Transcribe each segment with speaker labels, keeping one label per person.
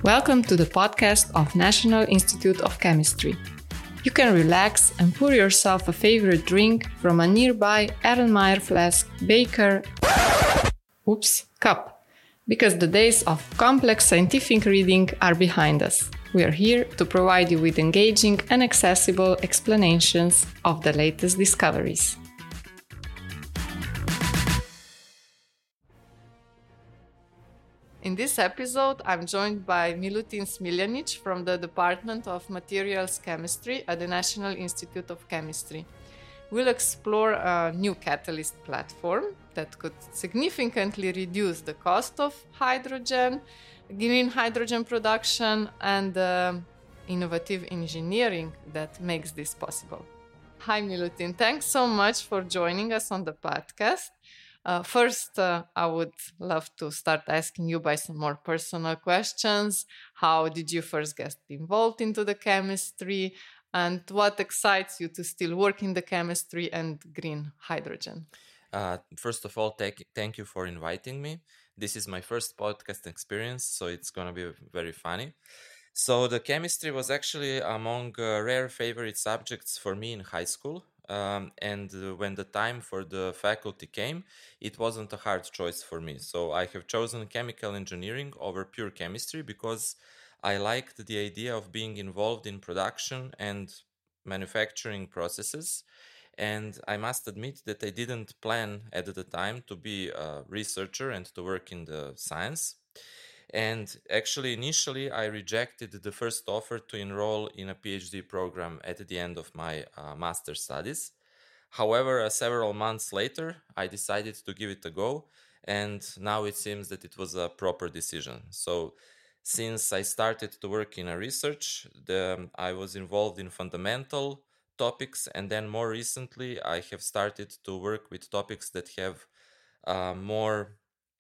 Speaker 1: Welcome to the podcast of National Institute of Chemistry. You can relax and pour yourself a favorite drink from a nearby Erlenmeyer flask, beaker, cup, because the days of complex scientific reading are behind us. We are here to provide you with engaging and accessible explanations of the latest discoveries. In this episode, I'm joined by Milutin Smiljanic from the Department of Materials Chemistry at the National Institute of Chemistry. We'll explore a new catalyst platform that could significantly reduce the cost of hydrogen, green hydrogen production, and innovative engineering that makes this possible. Hi, Milutin. Thanks so much for joining us on the podcast. First, I would love to start asking you by some more personal questions. How did you first get involved into the chemistry? And what excites you to still work in the chemistry and green hydrogen?
Speaker 2: First of all, thank you for inviting me. This is my first podcast experience, so it's going to be very funny. So the chemistry was actually among rare favorite subjects for me in high school. And when the time for the faculty came, it wasn't a hard choice for me. So I have chosen chemical engineering over pure chemistry because I liked the idea of being involved in production and manufacturing processes. And I must admit that I didn't plan at the time to be a researcher and to work in the science. And actually, initially, I rejected the first offer to enroll in a PhD program at the end of my master's studies. However, several months later, I decided to give it a go, and now it seems that it was a proper decision. So, since I started to work in a research, I was involved in fundamental topics, and then more recently, I have started to work with topics that have more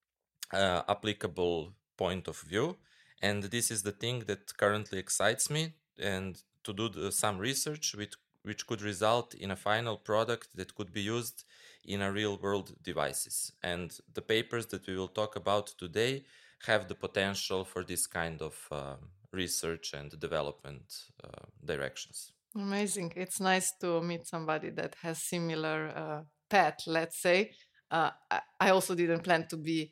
Speaker 2: applicable point of view, and this is the thing that currently excites me, and to do some research which could result in a final product that could be used in a real world devices. And the papers that we will talk about today have the potential for this kind of research and development directions.
Speaker 1: Amazing. It's nice to meet somebody that has similar path, let's say. I also didn't plan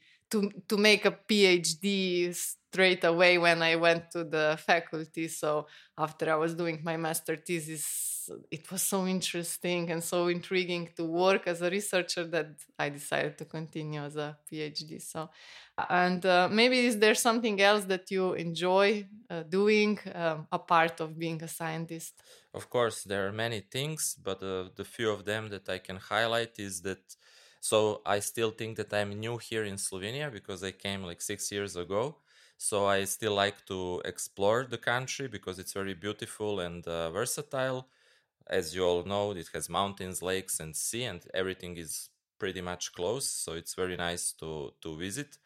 Speaker 1: to make a PhD straight away when I went to the faculty. So after I was doing my master thesis, it was so interesting and so intriguing to work as a researcher that I decided to continue as a PhD. So, and maybe is there something else that you enjoy doing apart of being a scientist?
Speaker 2: Of course, there are many things, but the few of them that I can highlight is that so I still think that I'm new here in Slovenia because I came like 6 years ago. So I still like to explore the country because it's very beautiful and versatile. As you all know, it has mountains, lakes, and sea, and everything is pretty much close. So it's very nice to visit.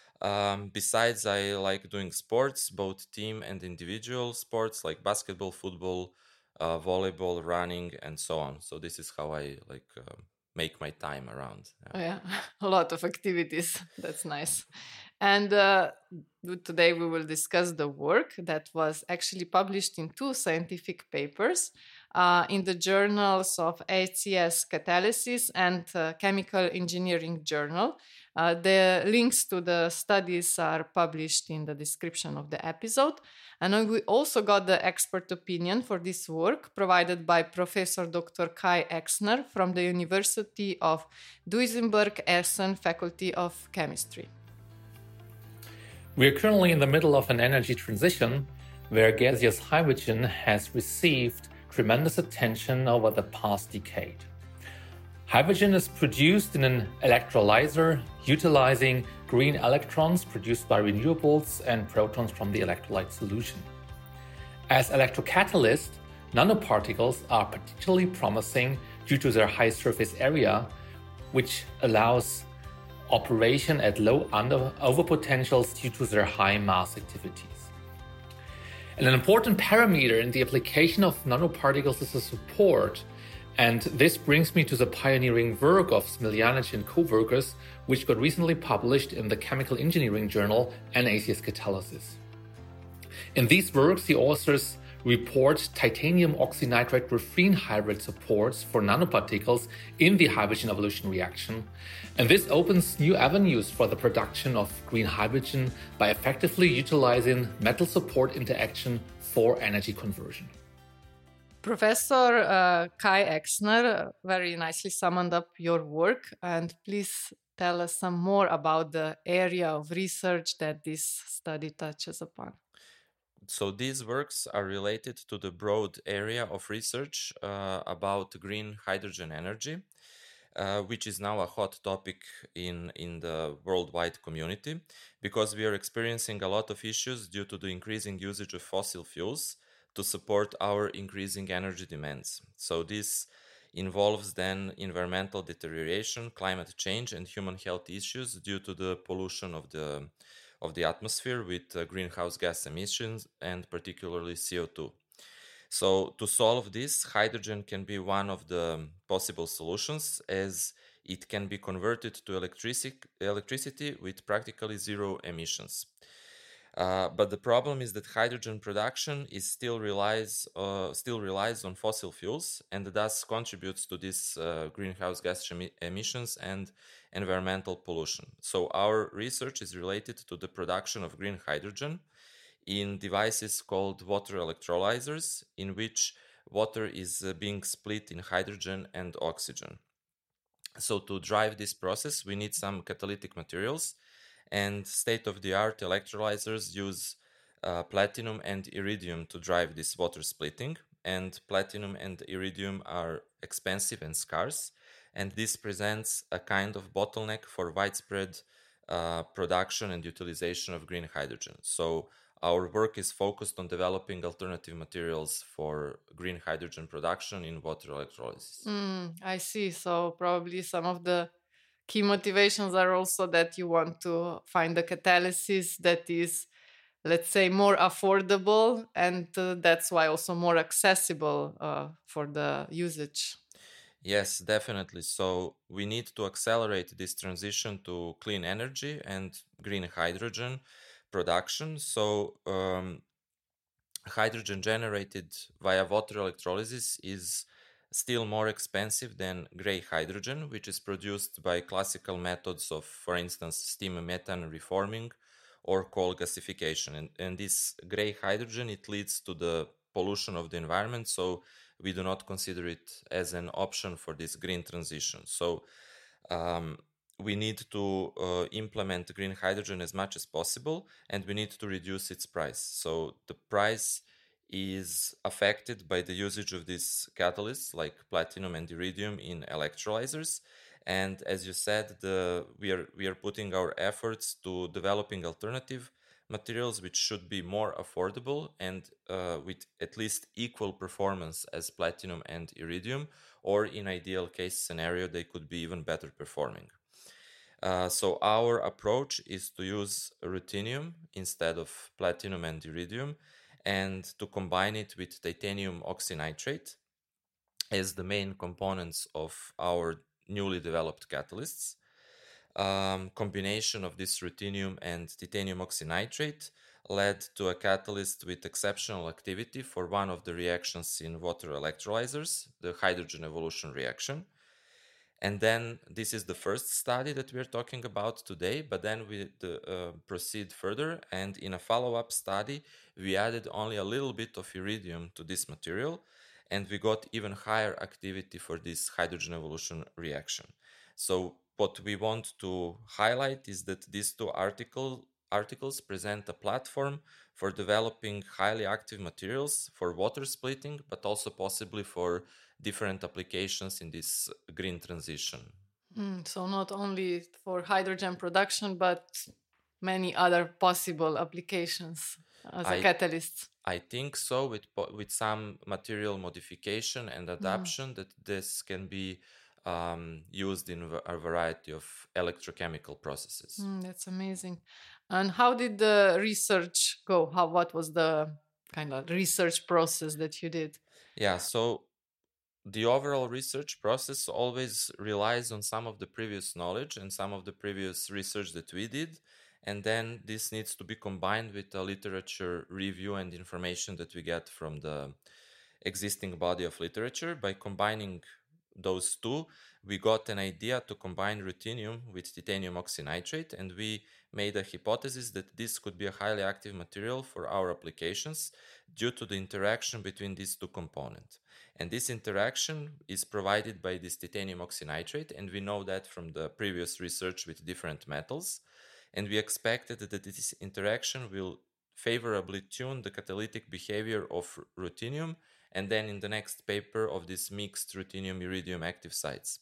Speaker 2: Besides, I like doing sports, both team and individual sports like basketball, football, volleyball, running, and so on. So this is how I make my time around.
Speaker 1: Yeah, a lot of activities. That's nice. And today we will discuss the work that was actually published in 2 scientific papers in the journals of ACS Catalysis and Chemical Engineering Journal. The links to the studies are published in the description of the episode. And we also got the expert opinion for this work provided by Professor Dr. Kai Exner from the University of Duisburg-Essen Faculty of Chemistry.
Speaker 3: We are currently in the middle of an energy transition where gaseous hydrogen has received tremendous attention over the past decade. Hydrogen is produced in an electrolyzer utilizing green electrons produced by renewables and protons from the electrolyte solution. As electrocatalysts, nanoparticles are particularly promising due to their high surface area, which allows operation at low overpotentials due to their high mass activities. And an important parameter in the application of nanoparticles is the support. And this brings me to the pioneering work of Smiljanic and co-workers, which got recently published in the Chemical Engineering Journal and ACS Catalysis. In these works, the authors report titanium oxynitride graphene hybrid supports for nanoparticles in the hydrogen evolution reaction. And this opens new avenues for the production of green hydrogen by effectively utilizing metal support interaction for energy conversion.
Speaker 1: Professor Kai Exner very nicely summed up your work, and please tell us some more about the area of research that this study touches upon.
Speaker 2: So these works are related to the broad area of research about green hydrogen energy, which is now a hot topic in the worldwide community, because we are experiencing a lot of issues due to the increasing usage of fossil fuels to support our increasing energy demands. So this involves then environmental deterioration, climate change, and human health issues due to the pollution of the atmosphere with greenhouse gas emissions and particularly CO2. So to solve this, hydrogen can be one of the possible solutions, as it can be converted to electricity with practically zero emissions. But the problem is that hydrogen production is still relies on fossil fuels, and thus contributes to this greenhouse gas emissions and environmental pollution. So our research is related to the production of green hydrogen in devices called water electrolyzers, in which water is being split in hydrogen and oxygen. So to drive this process, we need some catalytic materials, and state-of-the-art electrolyzers use platinum and iridium to drive this water splitting. And platinum and iridium are expensive and scarce, and this presents a kind of bottleneck for widespread production and utilization of green hydrogen. So our work is focused on developing alternative materials for green hydrogen production in water electrolysis.
Speaker 1: I see. So probably some of the key motivations are also that you want to find a catalysis that is, let's say, more affordable, and that's why also more accessible for the usage.
Speaker 2: Yes, definitely. So we need to accelerate this transition to clean energy and green hydrogen production. So hydrogen generated via water electrolysis is still more expensive than gray hydrogen, which is produced by classical methods of, for instance, steam methane reforming or coal gasification. And this gray hydrogen, it leads to the pollution of the environment, so we do not consider it as an option for this green transition. So we need to implement green hydrogen as much as possible, and we need to reduce its price. So the price is affected by the usage of these catalysts like platinum and iridium in electrolyzers. And as you said, we are putting our efforts to developing alternative materials which should be more affordable and with at least equal performance as platinum and iridium, or in ideal case scenario, they could be even better performing. So our approach is to use ruthenium instead of platinum and iridium, and to combine it with titanium oxynitrate as the main components of our newly developed catalysts. Combination of this ruthenium and titanium oxynitrate led to a catalyst with exceptional activity for one of the reactions in water electrolyzers, the hydrogen evolution reaction. And then this is the first study that we're talking about today, but then we proceed further, and in a follow-up study, we added only a little bit of iridium to this material, and we got even higher activity for this hydrogen evolution reaction. So what we want to highlight is that these two articles present a platform for developing highly active materials for water splitting, but also possibly for different applications in this green transition.
Speaker 1: So not only for hydrogen production, but many other possible applications as a catalyst.
Speaker 2: I think so, with some material modification and adaptation, that this can be used in a variety of electrochemical processes.
Speaker 1: That's amazing. And how did the research go? What was the kind of research process that you did?
Speaker 2: Yeah, so the overall research process always relies on some of the previous knowledge and some of the previous research that we did. and then this needs to be combined with the literature review and information that we get from the existing body of literature. By combining those two, we got an idea to combine ruthenium with titanium oxynitrate, and we made a hypothesis that this could be a highly active material for our applications due to the interaction between these two components. And this interaction is provided by this titanium oxynitrate, and we know that from the previous research with different metals. And we expected that this interaction will favorably tune the catalytic behavior of ruthenium, and then in the next paper of this mixed ruthenium-iridium active sites.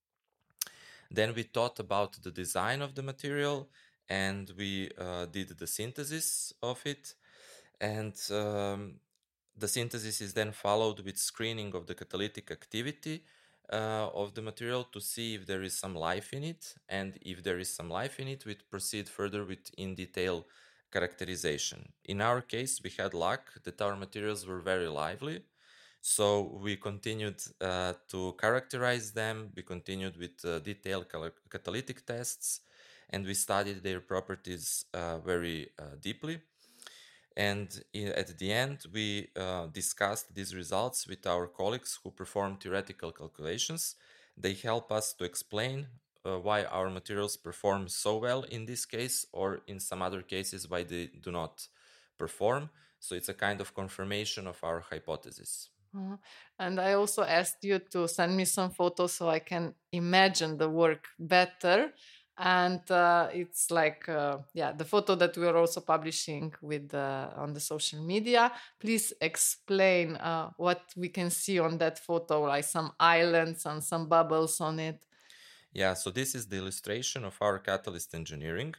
Speaker 2: Then we thought about the design of the material, and we did the synthesis of it. And the synthesis is then followed with screening of the catalytic activity of the material to see if there is some life in it. And if there is some life in it, we proceed further with in-detail characterization. In our case, we had luck that our materials were very lively. So we continued to characterize them. We continued with detailed catalytic tests, and we studied their properties very deeply. And at the end, we discussed these results with our colleagues who performed theoretical calculations. They help us to explain why our materials perform so well in this case, or in some other cases, why they do not perform. So it's a kind of confirmation of our hypothesis.
Speaker 1: And I also asked you to send me some photos so I can imagine the work better. And it's like, the photo that we are also publishing with on the social media. Please explain what we can see on that photo, like some islands and some bubbles on it.
Speaker 2: Yeah, so this is the illustration of our catalyst engineering.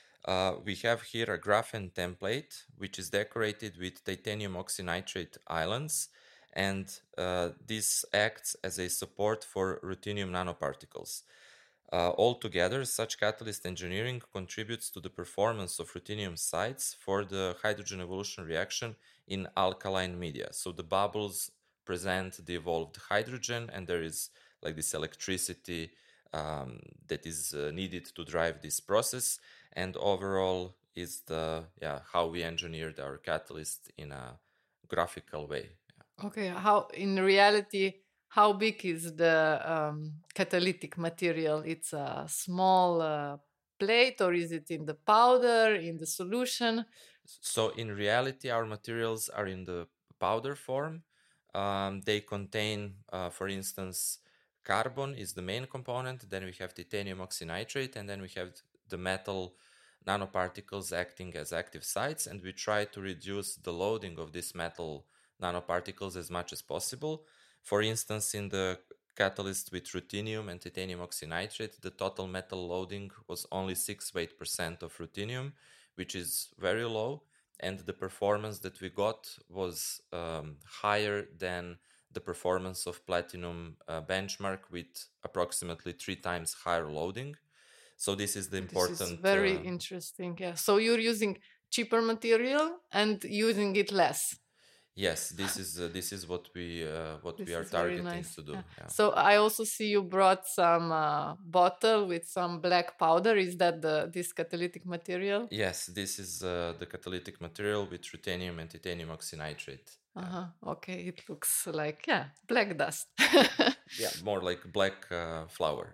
Speaker 2: We have here a graphene template, which is decorated with titanium oxynitrate islands, and this acts as a support for ruthenium nanoparticles. Altogether, such catalyst engineering contributes to the performance of ruthenium sites for the hydrogen evolution reaction in alkaline media. So the bubbles present the evolved hydrogen, and there is like this electricity that is needed to drive this process. And overall is the how we engineered our catalyst in a graphical way.
Speaker 1: Okay, how in reality, how big is the catalytic material? It's a small plate, or is it in the powder, in the solution?
Speaker 2: So in reality, our materials are in the powder form. They contain, for instance, carbon is the main component, then we have titanium oxynitrate, and then we have the metal nanoparticles acting as active sites, and we try to reduce the loading of these metal nanoparticles as much as possible. For instance, in the catalyst with ruthenium and titanium oxynitrate, the total metal loading was only 6 to 8% of ruthenium, which is very low, and the performance that we got was higher than the performance of platinum benchmark with approximately 3 times higher loading. So this is the important.
Speaker 1: This is very interesting. Yeah. So you're using cheaper material and using it less.
Speaker 2: Yes, this is what we are targeting to do.
Speaker 1: Yeah.
Speaker 2: Yeah.
Speaker 1: So I also see you brought some bottle with some black powder. Is that this catalytic material?
Speaker 2: Yes, this is the catalytic material with ruthenium and titanium oxynitrate.
Speaker 1: Okay, it looks like black dust.
Speaker 2: Yeah, more like black flour.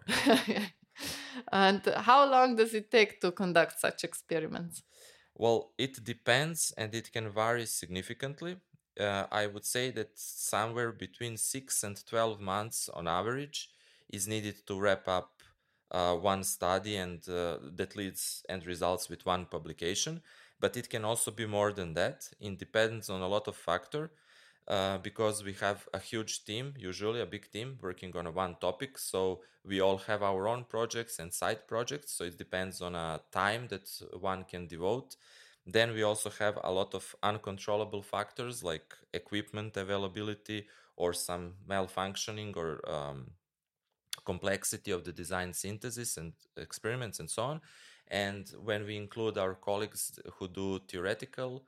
Speaker 1: And how long does it take to conduct such experiments?
Speaker 2: Well, it depends, and it can vary significantly. I would say that somewhere between 6 and 12 months on average is needed to wrap up one study, and that leads and results with one publication. But it can also be more than that. It depends on a lot of factors. Because we have a huge team, usually a big team working on one topic. So we all have our own projects and side projects. So it depends on a time that one can devote. Then we also have a lot of uncontrollable factors like equipment availability or some malfunctioning or complexity of the design synthesis and experiments and so on. And when we include our colleagues who do theoretical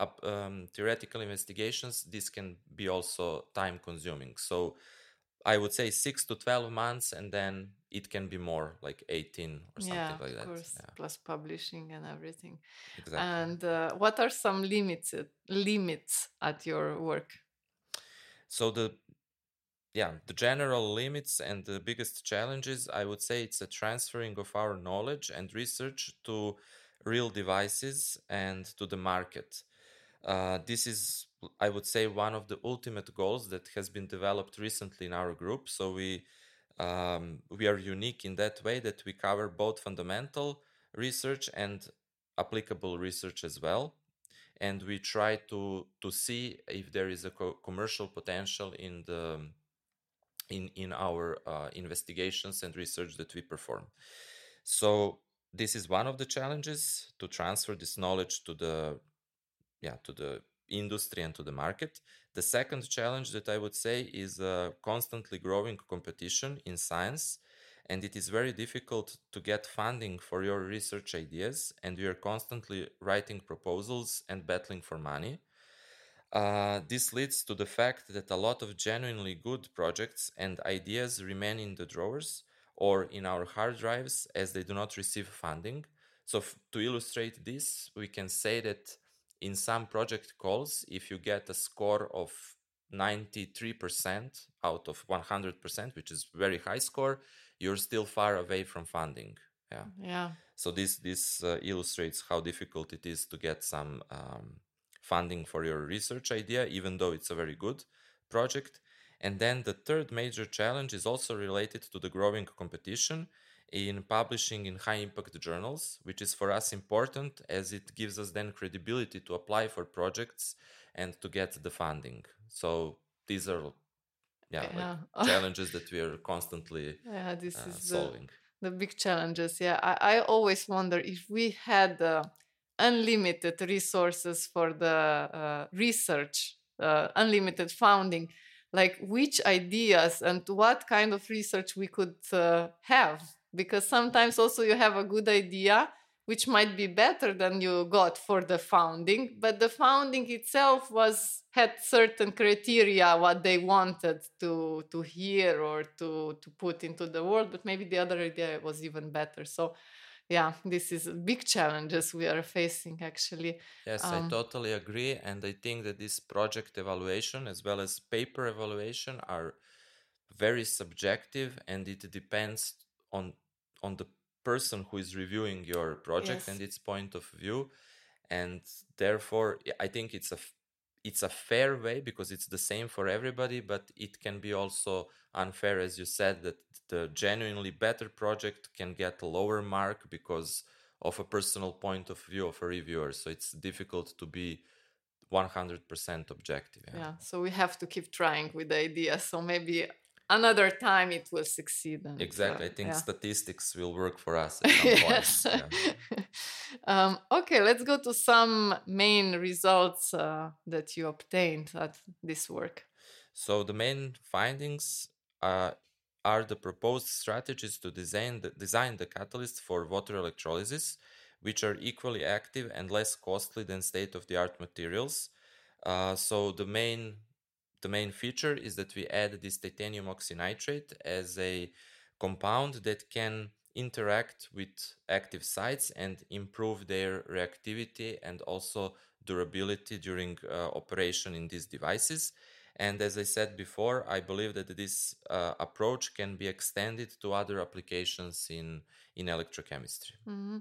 Speaker 2: investigations, this can be also time consuming. So I would say 6 to 12 months, and then it can be more, like 18 or something like
Speaker 1: of
Speaker 2: that.
Speaker 1: course,
Speaker 2: Yeah,
Speaker 1: plus publishing and everything.
Speaker 2: exactly.
Speaker 1: And what are some limits at your work?
Speaker 2: So the general limits and the biggest challenges, I would say, it's a transferring of our knowledge and research to real devices and to the market. This is, I would say, one of the ultimate goals that has been developed recently in our group. So we are unique in that way that we cover both fundamental research and applicable research as well. And we try to see if there is a commercial potential in the in our investigations and research that we perform. So this is one of the challenges, to transfer this knowledge to the industry and to the market. The second challenge that I would say is constantly growing competition in science, and it is very difficult to get funding for your research ideas, and we are constantly writing proposals and battling for money. This leads to the fact that a lot of genuinely good projects and ideas remain in the drawers or in our hard drives as they do not receive funding. So to illustrate this, we can say that in some project calls, if you get a score of 93% out of 100%, which is very high score, you're still far away from funding.
Speaker 1: Yeah.
Speaker 2: So this illustrates how difficult it is to get some funding for your research idea, even though it's a very good project. And then the third major challenge is also related to the growing competition in publishing in high impact journals, which is for us important as it gives us then credibility to apply for projects and to get the funding. So these are like challenges that we are constantly
Speaker 1: this is
Speaker 2: solving.
Speaker 1: The big challenges. Yeah, I always wonder if we had unlimited resources for the research, unlimited funding, like which ideas and what kind of research we could have. Because sometimes also you have a good idea which might be better than you got for the founding, but the founding itself had certain criteria what they wanted to hear or to put into the world, but maybe the other idea was even better. So yeah, this is big challenges we are facing actually.
Speaker 2: Yes, I totally agree, and I think that this project evaluation as well as paper evaluation are very subjective, and it depends on the person who is reviewing your project and its point of view. And therefore I think it's a fair way because it's the same for everybody, but it can be also unfair, as you said, that the genuinely better project can get a lower mark because of a personal point of view of a reviewer. So it's difficult to be 100% objective.
Speaker 1: Yeah, so we have to keep trying with the idea. So maybe another time it will succeed. And,
Speaker 2: exactly. I think statistics will work for us at some
Speaker 1: yes.
Speaker 2: point.
Speaker 1: Okay, let's go to some main results that you obtained at this work.
Speaker 2: So the main findings are the proposed strategies to design the catalyst for water electrolysis, which are equally active and less costly than state-of-the-art materials. So the main feature is that we add this titanium oxynitrate as a compound that can interact with active sites and improve their reactivity and also durability during operation in these devices. And as I said before, I believe that this approach can be extended to other applications in electrochemistry.
Speaker 1: Mm-hmm.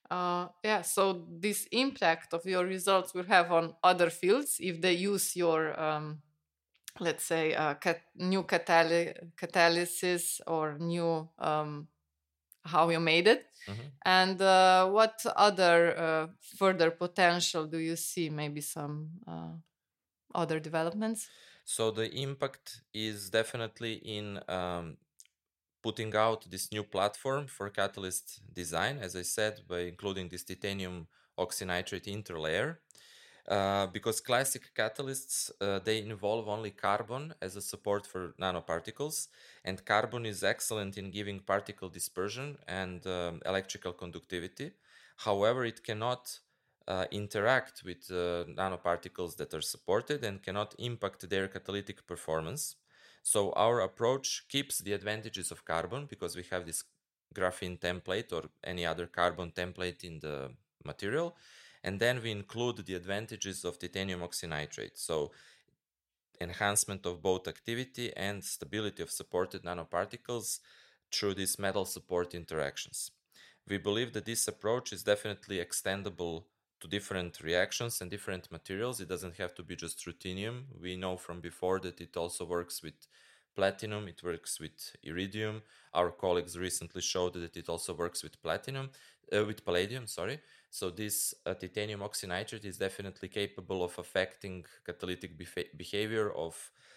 Speaker 1: So this impact of your results will have on other fields if they use your, let's say, new catalysis or new how you made it.
Speaker 2: Mm-hmm.
Speaker 1: And what other further potential do you see? Maybe some other developments?
Speaker 2: So the impact is definitely in putting out this new platform for catalyst design, as I said, by including this titanium oxynitrate interlayer. Because classic catalysts, they involve only carbon as a support for nanoparticles, and carbon is excellent in giving particle dispersion and electrical conductivity. However, it cannot interact with nanoparticles that are supported and cannot impact their catalytic performance. So our approach keeps the advantages of carbon because we have this graphene template or any other carbon template in the material. And then we include the advantages of titanium oxynitride. So enhancement of both activity and stability of supported nanoparticles through these metal support interactions. We believe that this approach is definitely extendable to different reactions and different materials. It doesn't have to be just ruthenium. We know from before that it also works with platinum, it works with iridium. Our colleagues recently showed that it also works with palladium, sorry. So this titanium oxynitride is definitely capable of affecting catalytic behavior of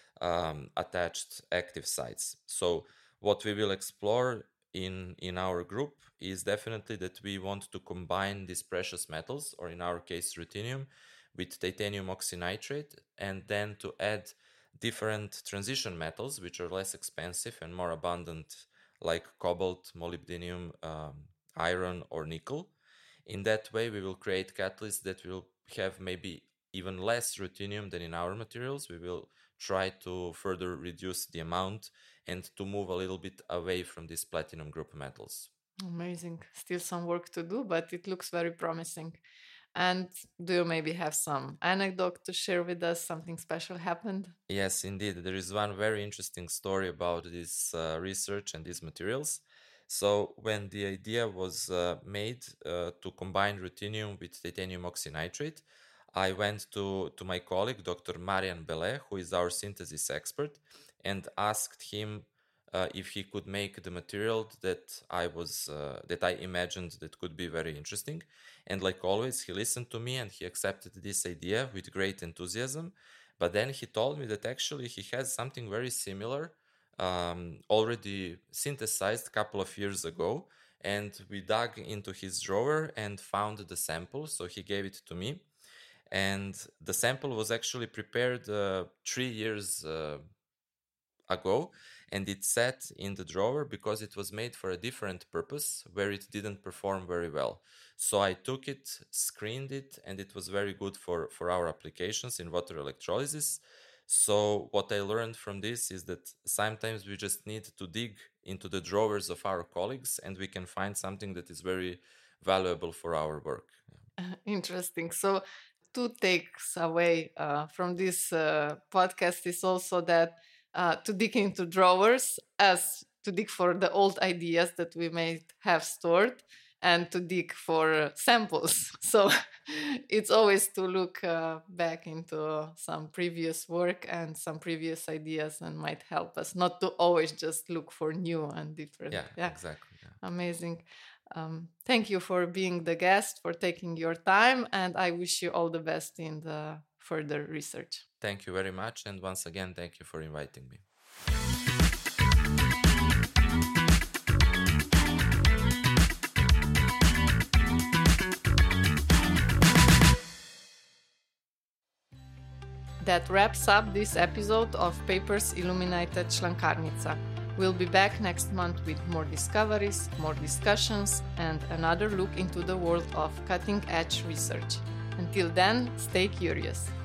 Speaker 2: attached active sites. So what we will explore in our group is definitely that we want to combine these precious metals, or in our case ruthenium, with titanium oxynitride, and then to add different transition metals which are less expensive and more abundant, like cobalt, molybdenum, iron, or nickel. In that way, we will create catalysts that will have maybe even less ruthenium than in our materials. We will try to further reduce the amount and to move a little bit away from these platinum group metals.
Speaker 1: Amazing. Still some work to do, but it looks very promising. And do you maybe have some anecdote to share with us? Something special happened?
Speaker 2: Yes, indeed. There is one very interesting story about this research and these materials. So when the idea was made to combine ruthenium with titanium oxynitride, I went to my colleague, Dr. Marian Bellet, who is our synthesis expert, and asked him if he could make the material that I imagined that could be very interesting. And like always, he listened to me and he accepted this idea with great enthusiasm. But then he told me that actually he has something very similar already synthesized a couple of years ago. And we dug into his drawer and found the sample. So he gave it to me. And the sample was actually prepared 3 years ago, and it sat in the drawer because it was made for a different purpose where it didn't perform very well. So I took it, screened it, and it was very good for our applications in water electrolysis. So what I learned from this is that sometimes we just need to dig into the drawers of our colleagues and we can find something that is very valuable for our work.
Speaker 1: Interesting. So two takes away from this podcast is also that to dig into drawers as to dig for the old ideas that we may have stored and to dig for samples. So it's always to look back into some previous work and some previous ideas and might help us not to always just look for new and different.
Speaker 2: Yeah. Exactly. Yeah.
Speaker 1: Amazing. Thank you for being the guest, for taking your time, and I wish you all the best in the further research.
Speaker 2: Thank you very much, and once again, thank you for inviting me.
Speaker 1: That wraps up this episode of Papers Illuminated Šlankarnica. We'll be back next month with more discoveries, more discussions, and another look into the world of cutting-edge research. Until then, stay curious.